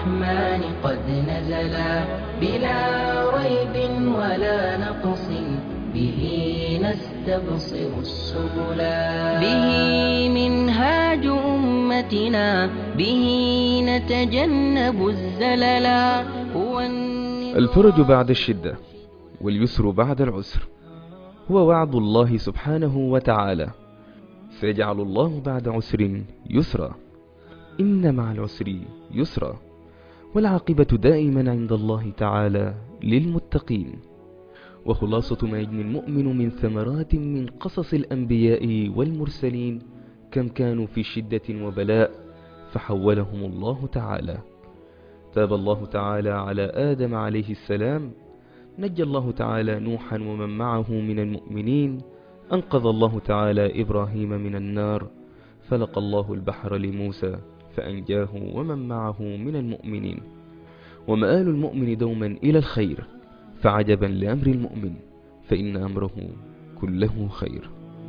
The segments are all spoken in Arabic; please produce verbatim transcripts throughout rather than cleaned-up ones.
الرحمن قد نزلا بلا ريب ولا نقص به نستبصر السبلا به منهاج أمتنا به نتجنب الزللا هو الفرج بعد الشدة واليسر بعد العسر هو وعد الله سبحانه وتعالى، سيجعل الله بعد عسر يسرا، إن مع العسر يسرا، والعاقبة دائما عند الله تعالى للمتقين. وخلاصة ما يجني المؤمن من ثمرات من قصص الأنبياء والمرسلين كم كانوا في شدة وبلاء فحولهم الله تعالى. تاب الله تعالى على آدم عليه السلام، نجى الله تعالى نوحا ومن معه من المؤمنين، أنقذ الله تعالى إبراهيم من النار، فلق الله البحر لموسى فأنجاه ومن معه من المؤمنين. ومآل المؤمن دوما إلى الخير، فعجبا لأمر المؤمن فإن أمره كله خير.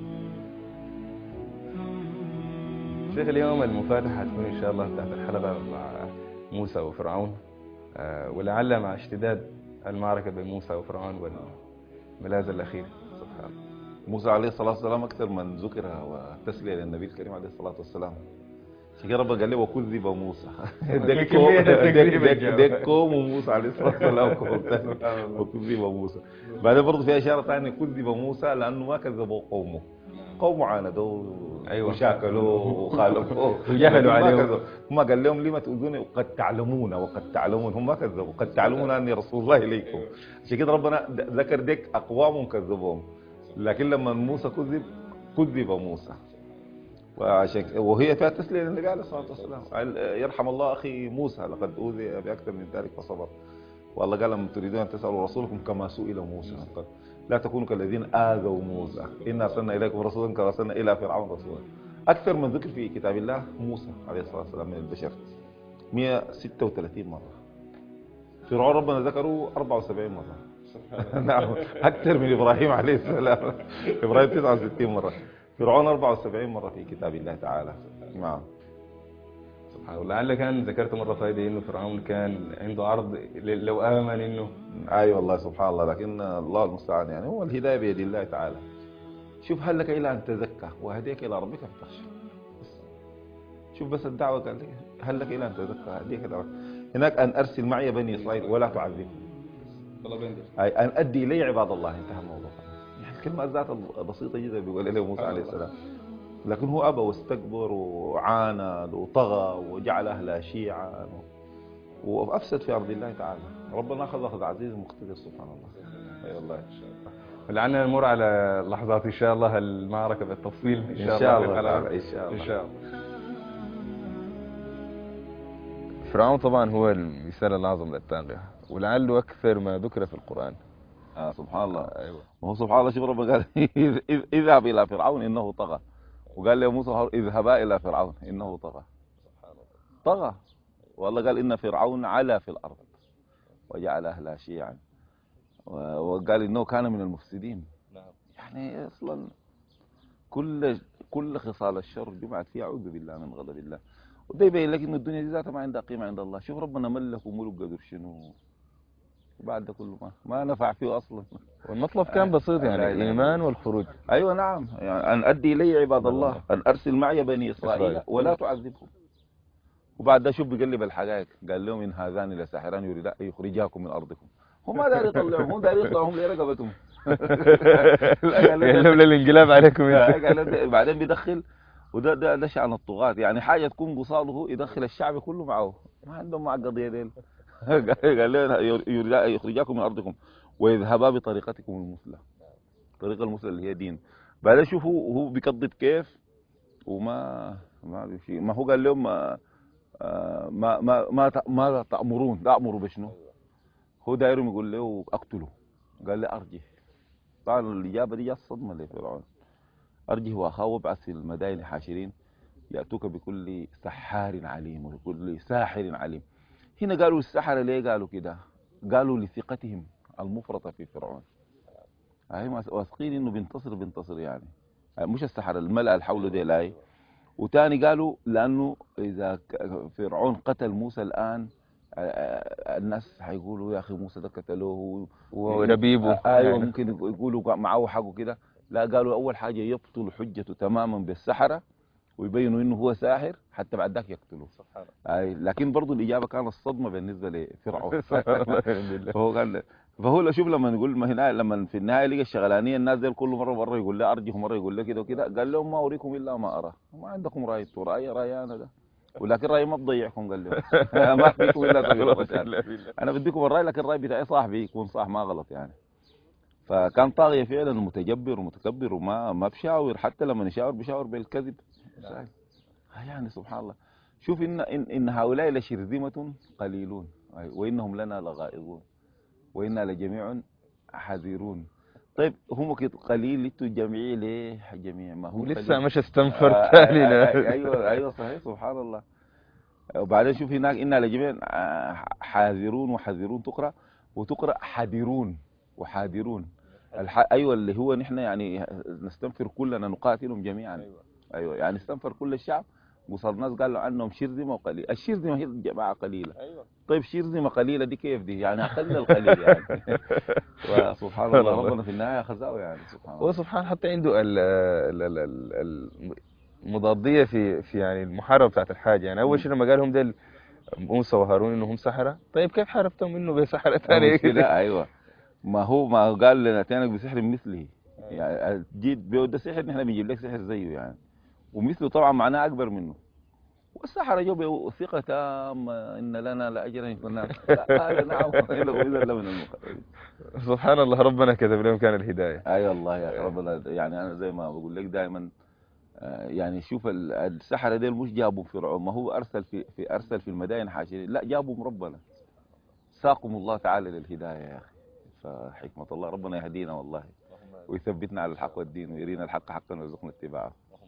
شيخ، اليوم المفاتحة هتكون إن شاء الله تحت الحلقة مع موسى وفرعون، أه ولعل مع اشتداد المعركة بين موسى وفرعون والملاذ الأخير. سبحان الله. موسى عليه الصلاة والسلام أكثر من ذكر وتسلية للنبي الكريم عليه الصلاة والسلام. شكرا ربنا قال له وكذب موسى ديكوم وموسى عليه الصلاة والسلام وكذب موسى. بعدين برضه في إشارة ثانية كذب موسى لأنه ما كذبوا قومه، قومه عاندوا أيوة وشاكلوا وخالفوا وجهلوا عليهم. هم قال لهم لما تؤذوني وقد تعلمون وقد تعلمون، هم ما كذبوا، قد تعلمون أني رسول الله إليكم. عشان كده ربنا ذكر ديك أقوام كذبوهم، لكن لما موسى كذب كذب موسى. وعشان وهي فيها تسلية للنبي عليه الصلاة والسلام. يرحم الله أخي موسى لقد أوذي بأكثر من ذلك فصبر. والله قال لم تريدون أن تسألوا رسولكم كما سئل موسى، قال لا تكونوا كالذين آذوا موسى إنا أرسلنا إليكم رسولا كما أرسلنا إلى فرعون رسولا. أكثر من ذكر في كتاب الله موسى عليه الصلاة والسلام من البشر مئة وستة وثلاثين مرة. فرعون ربنا ذكره أربعة وسبعين مرة. نعم، أكثر من إبراهيم عليه السلام. إبراهيم تسعة وستين مرة، فرعون أربعة وسبعين مرة في كتاب الله تعالى. نعم سبحان الله. لعل كان ذكرت مرة فايدة إنه فرعون كان عنده عرض لو آمن إنه أي والله سبحان الله، لكن الله المستعان. يعني هو الهداية بيد الله تعالى. شوف هل لك إلى أن تزكى وهديك إلى ربك فتخشى. شوف بس الدعوة قال لك هل لك إلى أن تزكى وهديك إلى ربك. هناك أن أرسل معي بني إسرائيل ولا تعذبهم، أي أن أدي إلي عباد الله. انتهى الموضوع. يعني الكلمة ذات بسيطة جدا بيقول له موسى عليه السلام، لكن هو أبى واستكبر وعاند وطغى وجعل أهلها شيعا وأفسد في أرض الله تعالى. ربنا أخذ أخذ عزيز مقتدر سبحان الله. أي والله. لعلنا نمر على لحظات إن شاء الله المعركة بالتفصيل إن شاء, إن شاء الله, الله. إن شاء الله. إن شاء الله. فرعون طبعا هو المثال الأعظم للطاغية، ولعله أكثر ما ذكر في القرآن. آه سبحان الله. آه أيوة. وهو سبحان الله. شوف ربنا قال اذهب إلى فرعون إنه طغى، وقال له موسى اذهبا إلى فرعون إنه طغى. طغى. والله قال إن فرعون علا في الأرض وجعل أهلها شيعا، وقال إنه كان من المفسدين. يعني أصلا كل كل خصال الشر جمعت فيها أعوذ بالله من غضب الله. وده يبين لك إن الدنيا دي ذاتها ما عندها قيمة عند الله. شوف ربنا ملك وملك قدر شنو، وبعد ده كله ما ما نفع فيه أصلا. والمطلب كان بسيط، يعني الإيمان والخروج. أيوة نعم، يعني أن أدي إلي عباد الله، أن أرسل معي بني إسرائيل ولا تعذبهم. وبعد ده شوف بيقلب الحقائق، قال لهم إن هذان لساحران يريدان أن يخرجاكم من أرضكم. هم ما داري يطلعهم، هم داري يطلعهم لرقبتهم. قال لهم للانقلاب عليكم. بعدين بيدخل، وده ده ده شأن الطغاة. يعني حاجة تكون بصاله يدخل الشعب كله معه، ما عندهم مع القضية ديل. قال لهم يريدان أن يخرجاكم من أرضكم ويذهبا بطريقتكم المثلى، الطريقة المثلى اللي هي دين. بعدين شوفوا هو بيكذب كيف وما ما بيمشي. ما هو قال لهم ما ما ما ما, ما تأمرون، لا أمروا بشنو. هو دايرهم يقول له أقتله، قال له أرجه. طبعا الإجابة دي جت صدمة لفرعون. أرجه وأخاه وابعث في المدائن حاشرين يأتوك بكل سحار عليم وكل ساحر عليم. هنا قالوا السحرة ليه قالوا كده؟ قالوا لثقتهم المفرطة في فرعون. هاي واثقين إنه بينتصر بينتصر يعني. مش السحرة، الملأ الحول دي لاي. وتاني قالوا لأنه إذا فرعون قتل موسى الآن الناس هيقولوا يا اخي موسى ده قتلوه وربيبه. ايوه ممكن يقولوا معه حق وكده. لا، قالوا اول حاجه يبطل حجته تماما بالسحره ويبينوا انه هو ساحر حتى بعد ذاك يقتلوه. سبحان الله. اي لكن برضه الاجابه كانت الصدمه بالنسبه لفرعون. فهو قال فهو لو شوف لما نقول ما هنا لما في النهايه لقى الشغلانيه الناس دي كل مره مره يقول له ارجه مره يقول له كده وكده، قال لهم ما اوريكم الا ما ارى، ما عندكم راي، راي راي انا ده، ولكن رايي ما بضيعكم. قال لهم ما فيكم الا طريقه، انا بديكم الراي لكن الراي بتاعي صاحبي يكون صح ما غلط يعني. فكان طاغيه فعلا متجبر ومتكبر وما ما بشاور، حتى لما يشاور بيشاور بالكذب. يعني سبحان الله. شوف ان ان, إن هؤلاء لشرذمه قليلون وانهم لنا لغائظون وإنا لجميع حذرون. طيب هم كده قليل انتوا جميع ليه جميع؟ ما هو لسه مش استنفر آه ثاني. ايوه ايوه صحيح سبحان الله. وبعدين شوف هناك إنا لجميع حاذرون وحذرون تقرأ وتقرأ حذرون وحاذرون. الح... ايوه اللي هو نحن يعني نستنفر كلنا نقاتلهم جميعا. ايوه ايوه يعني استنفر كل الشعب. وصل الناس قالوا عنهم شرذمه وقليل. الشرذمه هي جماعه قليله. أيوة. طيب شرذمه قليله دي كيف دي؟ يعني اقل القليل يعني. وسبحان الله ربنا في النهايه خزاه يعني سبحان الله. وسبحان حتى عنده ال ال ال المضاديه في في يعني المحاربه بتاعت الحاجه. يعني اول شيء لما قال هم ديل موسى وهارون انهم سحره، طيب كيف حاربتهم انه بسحره ثانيه كده؟ ايوه ما هو ما قال لنا تانك بسحر مثله. يعني جيت ده سحر نحن بنجيب لك سحر زيه يعني، ومثله طبعا معناه اكبر منه. والسحرة جو ثقة تامة إن لنا لأجرا كنا قال نعم إنكم إذا لمن المقربين. سبحان الله ربنا كتب لهم كان الهداية. أي أيوة والله يا ربنا. يعني أنا زي ما بقول لك دائما يعني شوف السحرة دي مش جابوا فرعون، ما هو أرسل في, في أرسل في المدائن حاشرين، لا جابوا ربنا ساقهم الله تعالى للهداية يا أخي. فحكمة الله ربنا يهدينا والله ويثبتنا على الحق والدين ويرينا الحق حقا ويرزقنا اتباعه.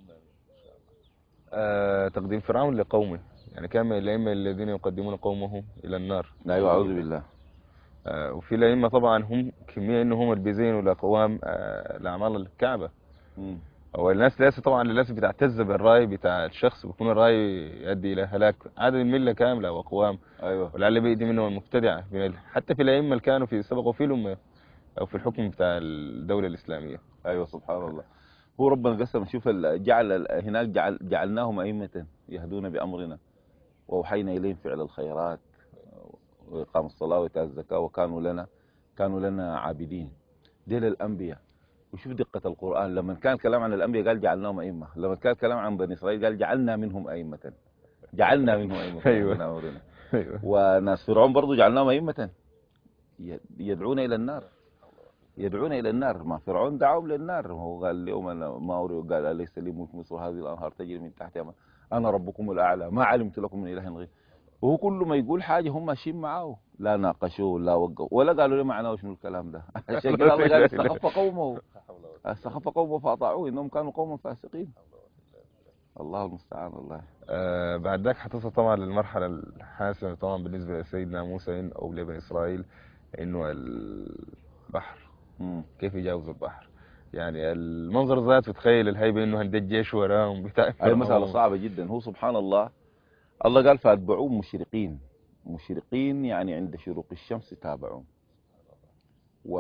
آه تقديم فرعون لقومه، يعني كان من الأئمة الذين يقدمون قومه إلى النار. أيوة أعوذ بالله. آه وفي الأئمة طبعا هم كمية إنه هم اللي بيزينوا لأقوام آه لأعمال الكعبة. مم. والناس لازم طبعا للأسف بتعتز بالرأي بتاع الشخص، بيكون الرأي يؤدي إلى هلاك عدد الملة كاملة وأقوام. أيوة. ولعل بيدي منهم المبتدعة حتى في الأئمة اللي كانوا في سبقوا فيهم أو في الحكم بتاع الدولة الإسلامية. أيوة سبحان الله. هو ربنا قسم شوف جعل هناك جعل جعلناهم أئمة يهدون بأمرنا وأوحينا إليهم فعل الخيرات وإقام الصلاة وإيتاء الزكاة وكانوا لنا كانوا لنا عابدين. ديل الأنبياء. وشوف دقة القرآن لما كان الكلام عن الأنبياء قال جعلناهم أئمة، لما كان الكلام عن بني إسرائيل قال جعلنا منهم أئمة. جعلنا منهم أئمة. أيوة. أيوة. وناس فرعون برضو جعلناهم أئمة يدعون إلى النار. يدعون إلى النار. ما فرعون دعوهم للنار. هو قال اليوم أنا ما أريد، قال أليس لي ملك مصر هذه الأنهار تجري من تحتها أنا ربكم الأعلى ما علمت لكم من إله غير. وهو كل ما يقول حاجة هم ماشيين معاه، لا ناقشوه لا وقفوا ولا قالوا له معناه شنو الكلام ده. عشان كده الله قال استخف قومه استخف قومه فأطاعوه إنهم كانوا قوما فاسقين. الله المستعان والله. آه بعد ذاك حتصل طبعا للمرحلة الحاسمة طبعا بالنسبة لسيدنا موسى أو لبني إسرائيل، إنه البحر مم. كيف يجاوز البحر. يعني المنظر ذات بتخيل الهيبة إنه هندي الجيش وراهم بتاع. هاي مسألة صعبة جدا. هو سبحان الله الله قال فاتبعوهم مشرقين. مشرقين يعني عند شروق الشمس تابعون. و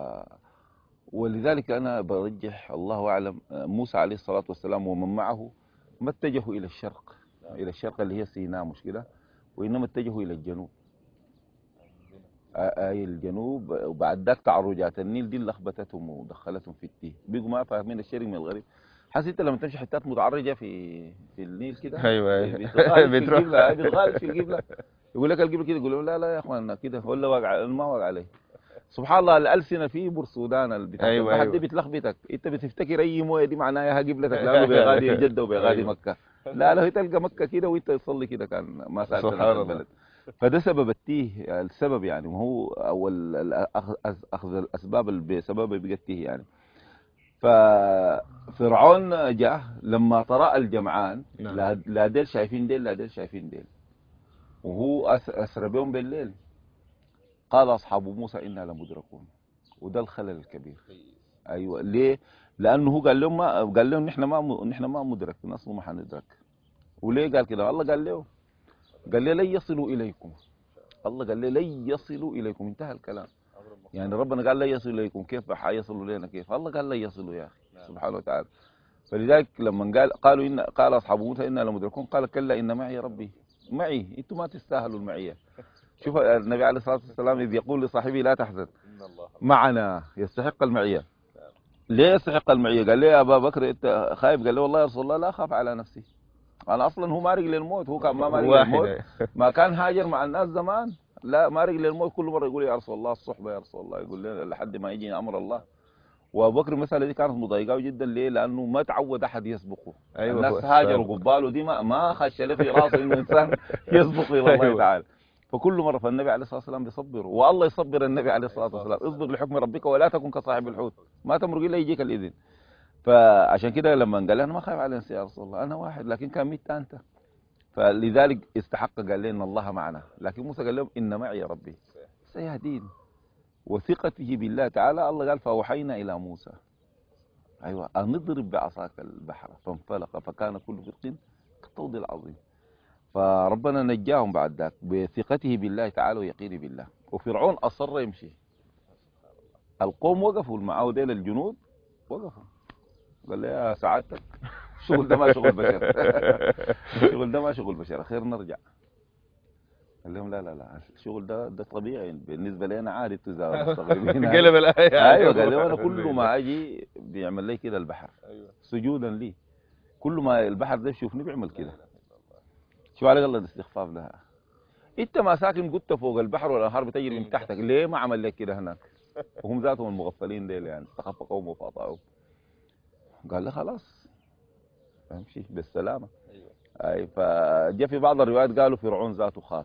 ولذلك أنا برجح الله أعلم موسى عليه الصلاة والسلام ومن معه ما اتجهوا إلى الشرق إلى الشرق اللي هي سيناء مش كده، وإنما اتجهوا إلى الجنوب. أي الجنوب. وبعد ذاك تعرجات النيل دي اللي لخبتتهم ودخلتهم في التيه، بيقوا ما فاهمين الشرق من الغريب. حاسس انت لما تمشي حتات متعرجه في في النيل كده ايوه بتغالب في القبله بتغالب في القبله. يقول لك القبله كده، يقول لهم لا لا يا اخواننا كده ولا واقع ما واقع عليه. سبحان الله الالسنه في برسودان البتاع. ايوه حد بتلخبطك انت بتفتكر اي مويه دي معناها قبلتك لانه بيغادي جده وبيغادي مكه. لا لا هي تلقى مكه كده وانت تصلي كده كان ما سالت البلد. فده سبب التيه السبب يعني، وهو اول اخذ الاسباب اللي بسببها بقى التيه يعني. ففرعون جاء لما طرأ الجمعان لا ديل شايفين ديل لا ديل شايفين ديل، وهو أسرى بهم بالليل. قال أصحاب موسى إنا لمدركون. وده الخلل الكبير. أيوة ليه؟ لأنه هو قال لهم ما قال لهم نحن ما نحن ما مدرك أصلا ما حندرك. وليه قال كده؟ الله قال له قال لي لن يصلوا إليكم الله قال لي لن يصلوا اليكم، انتهى الكلام. يعني ربنا قال لن يصلوا اليكم، كيف حيصلوا لنا؟ كيف؟ الله قال لن يصلوا يا اخي سبحانه وتعالى. فلذلك لما قال قالوا ان قال اصحاب موسى انا لمدركون، قال كلا ان معي ربي. معي، انتم ما تستاهلوا المعيه. شوف النبي عليه الصلاه والسلام اذ يقول لصاحبه لا تحزن معنا، يستحق المعيه. ليه يستحق المعيه؟ قال لي يا ابا بكر انت خايف؟ قال له والله يا رسول الله لا اخاف على نفسي، انا اصلا هو مارق للموت، هو كان ما مارق للموت، ما كان هاجر مع الناس زمان، لا مارق للموت، كل مره يقول يا رسول الله الصحبه، يا رسول الله، يقول لي لحد ما يجي امر الله. وابو بكر المساله دي كانت مضايقاه جدا، ليه؟ لانه ما تعود احد يسبقه. أيوة، الناس هاجروا قباله دي ما ما خش له في راسه انه انسان يسبق الى الله أيوة. تعالى. فكل مره فالنبي عليه الصلاه والسلام بيصبر، والله يصبر النبي عليه الصلاه والسلام، اصبر لحكم ربك ولا تكن كصاحب الحوت، ما تمرق الا يجيك الاذن. فعشان كده لما قال لي انا ما خايف على نفسي يا رسول الله، انا واحد لكن كان ميت انت، فلذلك استحق قال لي ان الله معنا. لكن موسى قال لهم ان معي ربي سيهدين، وثقته بالله تعالى. الله قال فاوحينا الى موسى، ايوه، ان اضرب بعصاك البحر فانفلق فكان كل فرق كالطود العظيم. فربنا نجاهم بعد ذاك بثقته بالله تعالى ويقينه بالله. وفرعون اصر يمشي، القوم وقفوا معه ديل الجنود وقفوا، قال لي يا سعادتك الشغل ده ما شغل بشر الشغل ده ما شغل بشر، خير نرجع. قال لهم لا لا لا الشغل ده ده طبيعي بالنسبه لي، انا عادي تزاول مستغربين. قلب الايه. ايوه قال لي انا كل ما اجي بيعمل لي كده البحر سجودا لي، كل ما البحر ده يشوفني بيعمل كده. شو عليك الله الاستخفاف ده؟ انت ما ساكن قلت فوق البحر والانهار بتجري من تحتك، ليه ما عمل لك كده هناك؟ وهم ذاتهم المغفلين ديل يعني استخف قومه فاطاعوه. قال لي خلاص امشي بالسلامه. اي فجاء في بعض الروايات قالوا فرعون ذاته خاف،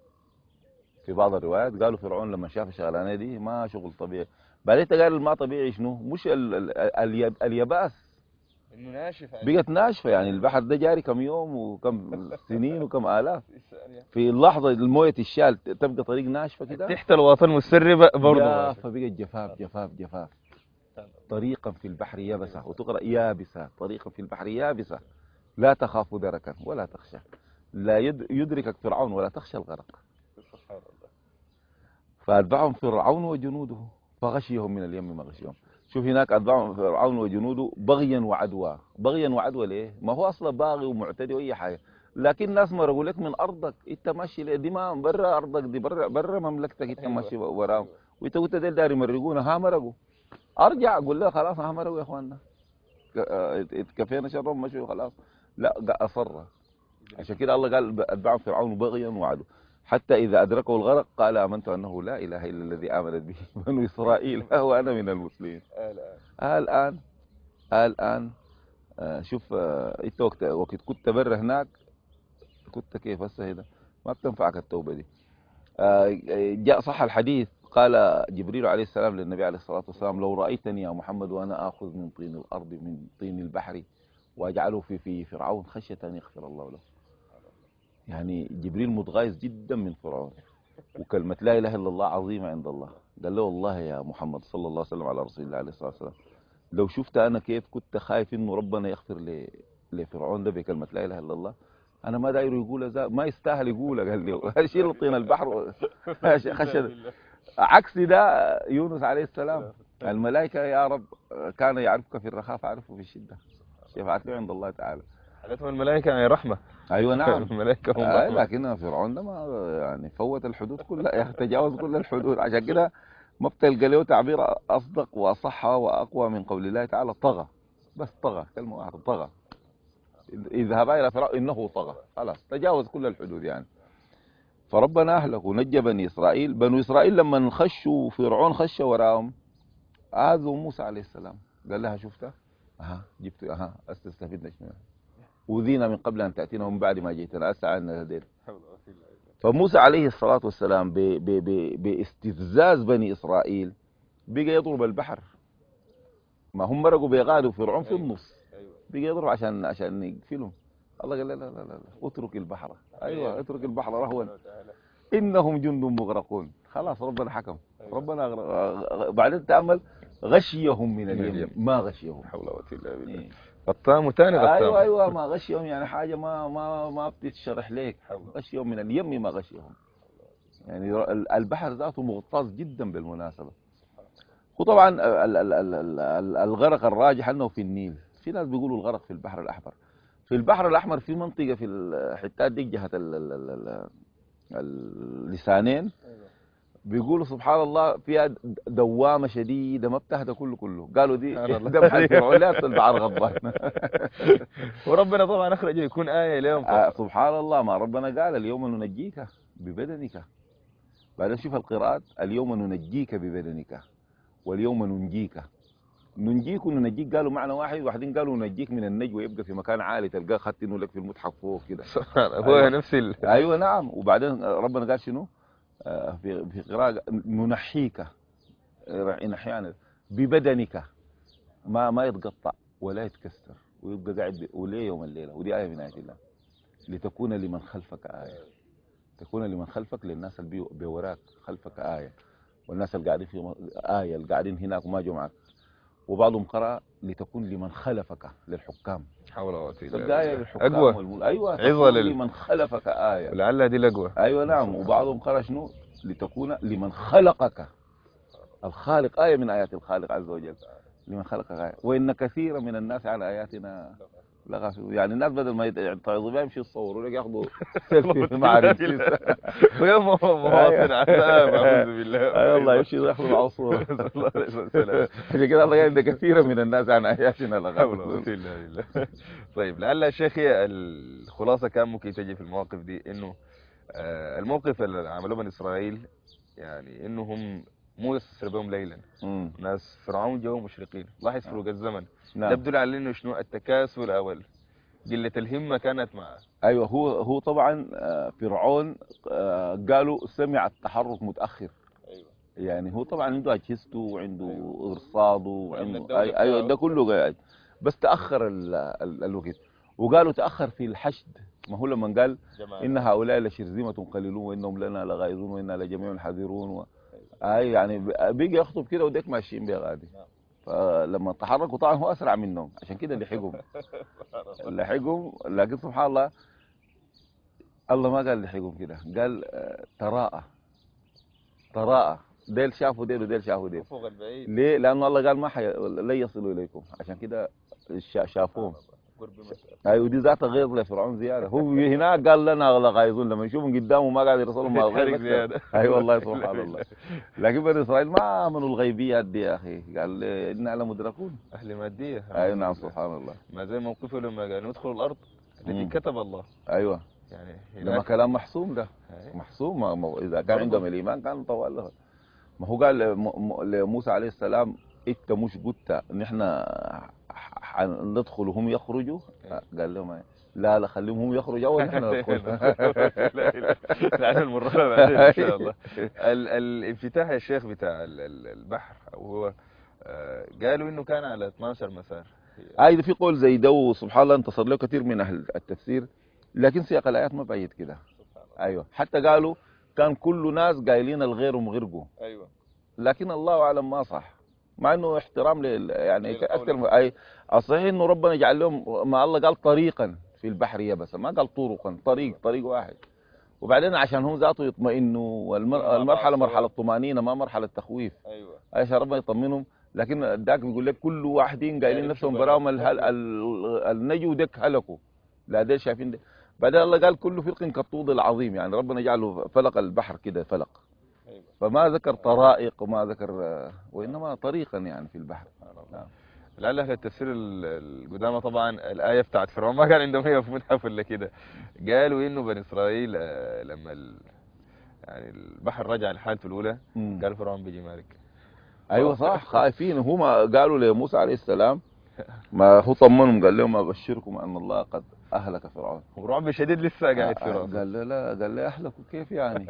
في بعض الروايات قالوا فرعون لما شاف الشغلانه دي ما شغل طبيعي. بعدين قال ما طبيعي شنو؟ مش ال ال ال الياباس انه ناشف، بقت ناشفه، يعني البحر ده جاري كم يوم وكم سنين وكم الاف، في اللحظه المويه تشال تبقى طريق ناشفه كده تحت الوطن والسر برضه، فبقت جفاف جفاف جفاف. طريقا في البحر يابسه، وتقرا يابسه، طريقا في البحر يابسه لا تخاف دركا ولا تخشى، لا يدركك فرعون ولا تخشى الغرق. سبحان الله. فأتبعهم فرعون وجنوده فغشيهم من اليم ما غشيهم. شوف هناك أتبعهم فرعون وجنوده بغيا وعدوى. بغيا وعدوى ليه؟ ما هو أصلا باغي ومعتدي وأي حاجة، لكن ناس مرقوا لك من أرضك، أنت ماشي ليه؟ دي ما برا أرضك، دي برا برا مملكتك، أنت ماشي وراهم، وأنت قلت ديل داري يمرقونا، ها مرقوا، أرجع أقول له خلاص ها مرقوا يا إخواننا، اتكفينا شرهم مشوا خلاص. لا أصر. عشان كده الله قال أتبعهم فرعون بغيا وعدوى حتى إذا أدركه الغرق قال آمنت أنه لا إله إلا الذي آمنت به بنو إسرائيل وأنا من المسلمين. الآن الآن شوف أنت وقت وقت كنت برا هناك كنت كيف هسه هنا ما بتنفعك التوبة دي. جاء صح الحديث قال جبريل عليه السلام للنبي عليه الصلاة والسلام لو رأيتني يا محمد وأنا آخذ من طين الأرض من طين البحر وأجعله في في فرعون خشية أن يغفر الله له. يعني جبريل متغايظ جدا من فرعون، وكلمة لا إله إلا الله عظيمة عند الله. قال له والله يا محمد صلى الله عليه وسلم على رسول الله عليه الصلاة والسلام لو شفت أنا كيف كنت خايف إنه ربنا يغفر لفرعون ده بكلمة لا إله إلا الله، أنا ما داير يقول ما يستاهل يقولها. قال له شيل طين البحر خشد. عكس ده يونس عليه السلام الملائكة يا رب كان يعرفك في الرخاء فعرفه في الشدة، شفاعت له عند الله تعالى. حالتهم الملائكة يعني رحمة. ايوه نعم الملائكة هم آه رحمة. لكن فرعون ده ما يعني فوت الحدود كلها، تجاوز كل الحدود. عشان كده ما بتلقى له تعبير اصدق واصح واقوى من قول الله تعالى طغى، بس طغى كلمة واحدة طغى، اذهب الى فرعون انه طغى، خلاص تجاوز كل الحدود يعني. فربنا اهلك ونجى بني اسرائيل. بنو اسرائيل لما خشوا فرعون خش وراهم اذوا موسى عليه السلام، قال لها شفتها اها جبت اها استستفدنا شنو، أوذينا من قبل أن تأتينا ومن بعد ما جئتنا أسعدنا هدينا. فموسى عليه الصلاة والسلام باستفزاز بني إسرائيل بقى يضرب البحر، ما هم مرقوا بيغادوا فرعون في النص، بقى يضرب عشان عشان يقفلهم. الله قال لا لا لا لا اترك البحر، أيوة اترك البحر رهوا إنهم جند مغرقون. خلاص ربنا حكم، ربنا غ... بعدين تأمل غشيهم من اليم ما غشيهم. حول ولا قوة إلا بالله. غطام وثاني غطام. ايوه ايوه ما غشيهم يعني حاجه ما ما ما بتتشرح لك. غشيهم من اليم ما غشيهم. يعني البحر ذاته مغطاس جدا بالمناسبة. وطبعا ال- ال- ال- ال- ال- الغرق الراجح انه في النيل، في ناس بيقولوا الغرق في البحر الاحمر. في البحر الاحمر في منطقة في الحتات دي جهة ال- ال- ال- ال- اللسانين، بيقولوا سبحان الله فيها دوامة شديدة ما بتهدى كله كله، قالوا دي سبحان الله. ده بحر فرعون لا البحر غضبان. وربنا طبعا اخرجه يكون آية لهم. آه سبحان الله، ما ربنا قال اليوم ننجيك ببدنك. بعدين شوف القراءات، اليوم ننجيك ببدنك واليوم ننجيك. ننجيك وننجيك قالوا معنى واحد، واحدين قالوا ننجيك من النجوى يبقى في مكان عالي تلقاه خدتينه لك في المتحف فوق كده. هو أيوة. نفس ال... ايوه نعم. وبعدين ربنا قال شنو؟ آه في في قراءة ننحيك، ينحينا ببدنك، ما ما يتقطع ولا يتكسر ويبقى قاعد ب- وليه يوم الليله. ودي ايه من ايات الله، لتكون لمن خلفك ايه، تكون لمن خلفك، للناس اللي بي- بوراك خلفك ايه، والناس اللي قاعدين في م- ايه اللي قاعدين هناك وما جو معك. وبعضهم قرأ لتكون لمن خلفك، للحكام. حول ولا قوة إلا تلقى ايه بالله. للحكام أقوى والمل... ايوه عظة تكون لل- لمن خلفك ايه. ولعل دي الأقوى. ايوه نعم. وبعضهم قرأ شنو؟ لتكون لمن خلقك، الخالق آية من آيات الخالق عز وجل، لمن خلقك آية. وإن كثيرا من الناس على آياتنا لغافلون. يعني الناس بدل ما يتعظوا بها يمشي يتصوروا لك ياخذوا سيلفي مع رمسيس. ويوم مواطن عذاب أعوذ بالله. اي والله يمشي ياخذوا معه صورة. الله عليه وسلم. عشان كده الله قال إن كثيرا من الناس عن آياتنا حول ولا قوة لغافلون. إلا بالله. طيب لعل يا شيخي الخلاصة كان ممكن تجي في المواقف دي إنه آه، الموقف اللي عملوه بني إسرائيل، يعني إنهم مو يسر بهم ليلا، أمم. ناس فرعون جو مشرقين، لاحظ فروق الزمن. نعم. يبدو على إنه شنو التكاسل أو قلة الهمة كانت معه. ايوه هو هو طبعا آه، فرعون آه، قالوا سمع التحرك متاخر. أيوة. يعني هو طبعا عنده اجهزته وعنده أيوة. ارصاده وأمن وعنده الدولة أي- ايوه بتاعه. ده كله قاعد، بس تاخر ال ال الوقت. وقالوا تاخر في الحشد، ما هو لما قال جماعة. ان هؤلاء لشرذمه قليلون وانهم لنا لغائظون وانا لجميع حذرون و... اي يعني ب- بيجي يخطب كده وديك ماشيين بيه غادي. نعم. فلما تحركوا طبعا هو اسرع منهم، عشان كده لحقهم لحقهم. لكن سبحان الله الله ما قال لحقهم كده، قال آه، تراءى تراءى. ديل شافوا ديل وديل شافوا ديل. فوق البعيد. ليه؟ لانه الله قال ما حي... لن يصلوا اليكم، عشان كده شا- شافوهم. قرب مشهد. ايوه دي ذاتها غير لفرعون زياده. هو هناك قال لنا لغايظون، لما يشوفهم قدامه ما قاعد يرسلهم ما غير يتحرك أكثر. زيادة. اي والله سبحان الله. لكن بني اسرائيل ما امنوا الغيبيات دي يا اخي، قال انا لمدركون. أهل مادية. اي نعم سبحان الله. ما زي موقفه لما قالوا ندخل الأرض التي مم. كتب الله. ايوه يعني لما هناك. كلام محسوم ده هاي. محسوم، ما ما- اذا كان برضو. عندهم الايمان كان طوال له. ما هو قال م- م- لموسى عليه السلام انت مش قلت ان احنا ندخل وهم يخرجوا؟ قال لهم إيه؟ لا لا خليهم هم يخرجوا اول احنا ندخل. نحن المرة بعدين إن شاء الله. ال- الانفتاح يا شيخ بتاع ال- ال- البحر أو هو آه، قالوا إنه كان على اثناشر مسار. هاي في قول زي ده وسبحان الله انتصر له كثير من اهل التفسير، لكن سياق الايات ما بعيد كده. ايوه حتى قالوا كان كل ناس قايلين الغير غرقوا، أيوة. لكن الله اعلم ما صح، مع انه احترام لل يعني للقول. اكثر من اي. الصحيح انه ربنا جعل لهم، ما الله قال طريقا في البحر يبسا، ما قال طرقا، طريق طريق واحد. وبعدين عشان هم ذاته يطمئنوا، والمر... المرحله مرحله طمانينه ما مرحله تخويف، أيوة. عشان ربنا يطمنهم. لكن ذاك بيقول لك كل واحدين قايلين يعني نفسهم شو براهم بقى؟ الهل... ال- النجو دك هلكوا، لا ديل شايفين ده. بعدين الله قال كل فرق كالطود العظيم، يعني ربنا جعله فلق البحر كده فلق، أيوة. فما ذكر طرائق وما ذكر، وانما طريقا يعني في البحر. نعم. لعل اهل التفسير ال- القدامى طبعا الايه بتاعت فرعون ما كان عندهم هي في متحف ولا كده، قالوا انه بني اسرائيل آه، لما ال... يعني البحر رجع لحالته الاولى مم. قال فرعون بيجي مالك. ايوه صح خايفين. هم قالوا لموسى عليه السلام، ما هو طمنهم قال لهم ابشركم ان الله قد اهلك فرعون. ورعب شديد لسه قاعد في راسه. قال له لا، قال له اهلكوا كيف يعني؟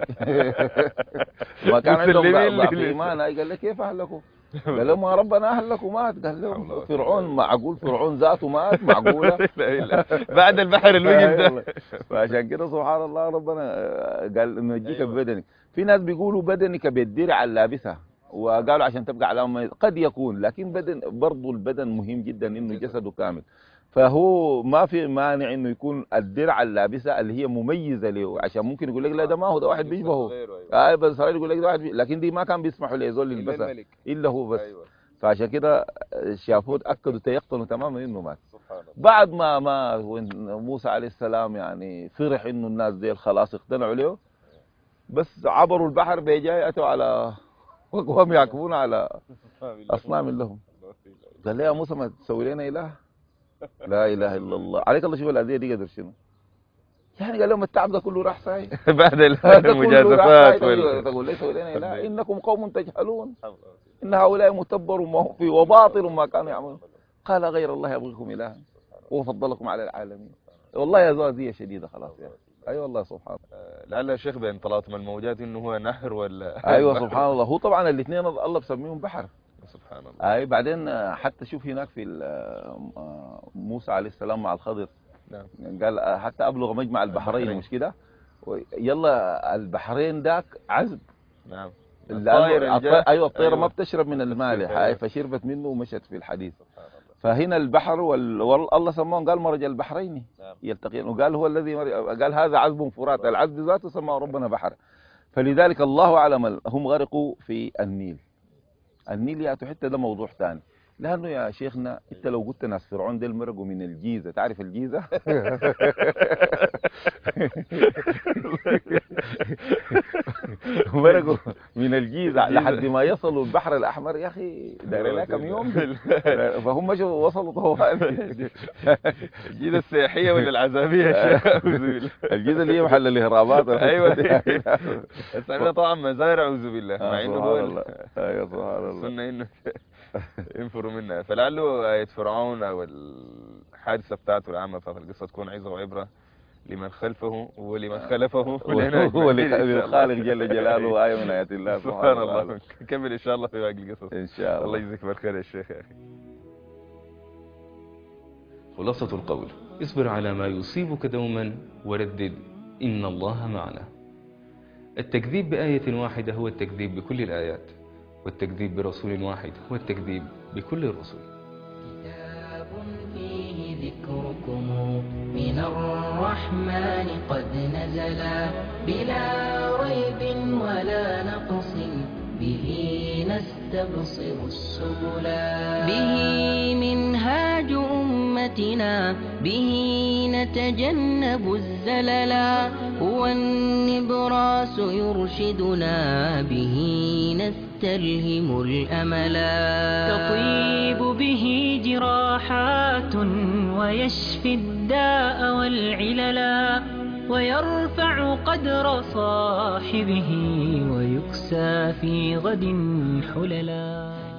ما كان عندهم مسلمين ضعف لي- ايمان. قال له كيف اهلكوا؟ قال له ما ربنا اهلك ومات. قال حول له ولا فرعون قوة. معقول فرعون ذاته مات؟ معقوله؟ لا لا بعد البحر الوقف ده. فعشان كده سبحان الله ربنا قال نجيك أيوة. ببدنك. في ناس بيقولوا بدنك بالدرع اللابسه، وقالوا عشان تبقى علامه. قد يكون، لكن بدن برضه البدن مهم جدا انه جسده كامل. فهو ما في مانع انه يكون الدرع اللي لابسها اللي هي مميزه له، عشان ممكن يقول لك لا ده ما هو، ده واحد بيشبهه. اي بس يقول لك ده واحد بي... لكن دي ما كان بيسمحوا لزول يلبسها الا هو بس. أيوة. فعشان كده شافوه تاكدوا تيقنوا تماما انه مات. بعد ما ما موسى عليه السلام يعني فرح انه الناس دي خلاص اقتنعوا له، بس عبروا البحر بيجاي اتوا على وهم يعكفون على اصنام لهم. قال لي يا موسى ما تسوي لنا اله؟ لا اله الا الله عليك الله. شوف الاذيه دي قدر شنو يعني. قال لهم التعب ده كله راح ساي بعد المجازفات وال... تقول لي سوي لنا اله؟ انكم قوم تجهلون ان هؤلاء متبر ما هم فيه وباطل ما كانوا يعملون. قال غير الله يبغيكم الها وفضلكم على العالمين. والله يا زوازيه شديده خلاص يا اخي. اي أيوة والله سبحان الله. لعل يا شيخ بين تلاطم الموجات انه هو نهر ولا ايوه سبحان الله. هو طبعا الاثنين الله بسميهم بحر سبحان الله. اي بعدين حتى شوف هناك في موسى عليه السلام مع الخضر. نعم. قال حتى ابلغ مجمع البحرين مش كده؟ يلا البحرين ذاك عذب. نعم. الطائر ايوه الطيره أيوة. ما بتشرب من المالح. أيوة. فشربت منه ومشت في الحديث. فهنا البحر وال... والله سماهم قال مرج البحرين يلتقيان، وقال هو الذي مر... قال هذا عذب فرات. العذب ذاته سماه ربنا بحر. فلذلك الله اعلم هم غرقوا في النيل. النيل يا حتى ده موضوع ثاني، لانه يا شيخنا انت لو قلت ناس فرعون ديل مرقوا من الجيزه، تعرف الجيزه؟ مرقوا من الجيزه لحد ما يصلوا البحر الاحمر يا اخي داير لها كم يوم. فهم مشوا وصلوا طوال. الجيزه السياحيه ولا العذابيه يا شيخ؟ الجيزه اللي هي محل الاهرامات. ايوه بس عندنا طبعا مزارع اعوذ بالله، مع انه هو ايوه سبحان الله سنه انه ينفروا منها. فلعله آية فرعون او الحادثه بتاعته العامه بتاعت القصه تكون عظه وعبره لمن خلفه ولمن خلفه وللخالق جل جلاله آية من آيات الله سبحان الله. نكمل ان شاء الله في باقي القصص ان شاء الله. الله يجزيك بالخير يا شيخ. يا اخي خلاصة القول: اصبر على ما يصيبك دوما وردد إن الله معنا. التكذيب بآية واحدة هو التكذيب بكل الآيات، والتكذيب برسول واحد هو التكذيب بكل الرسل. كتاب فيه ذكركم من الرحمن قد نزلا بلا ريب ولا نقص به نستبصر السبلا. به منهاج أمتنا به نتجنب الزللا. هو النبراس يرشدنا به نستلهم الأملا. تطيب به جراحات ويشفي الداء والعللا. ويرفع قدر صاحبه ويكسى في غد حللا.